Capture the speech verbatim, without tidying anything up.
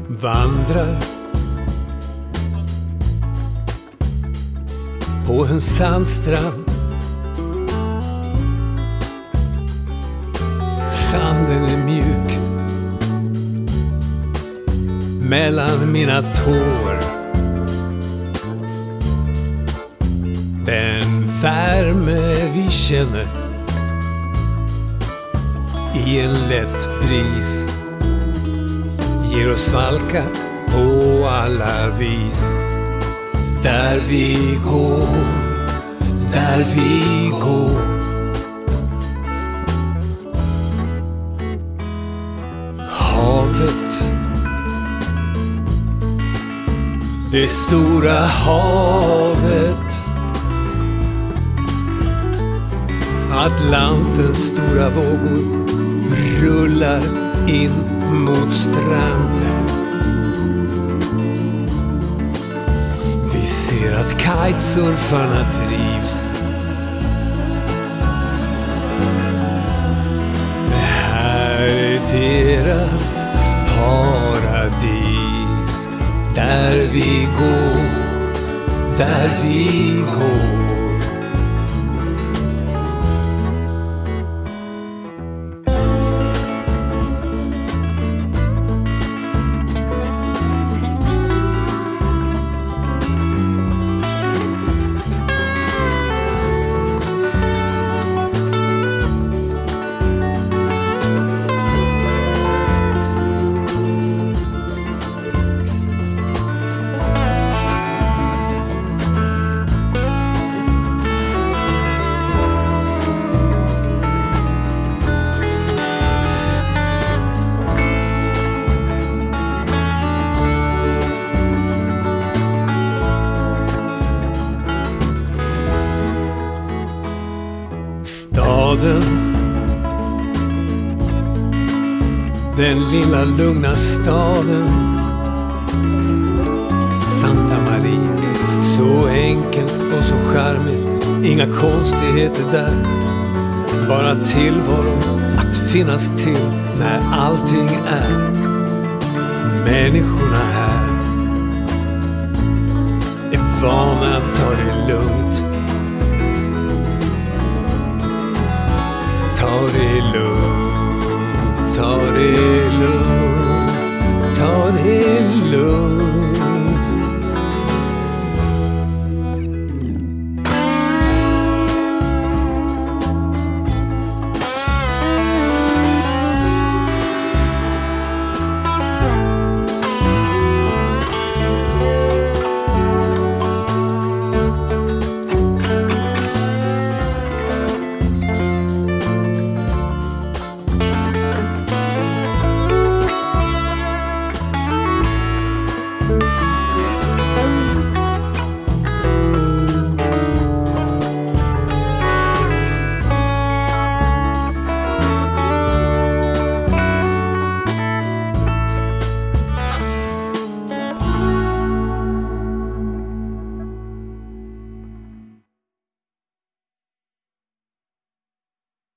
Vandrar på en sandstrand. Sanden är mjuk mellan mina tår. Den värme vi känner i en lätt bris ger oss svalka på alla vis. Där vi går, där vi går. Havet, det stora havet. Atlantens stora vågor rullar in mot strand. Vi ser att kitesurfarna trivs. Det här är deras paradis. Där vi går, där vi går. Staden, den lilla lugna staden Santa Maria, så enkelt och så charmigt. Inga konstigheter där, bara tillvaro att finnas till när allting är. Människorna här är vana att ta det lugnt. Ta det lugnt, ta det lugnt, ta det lugnt.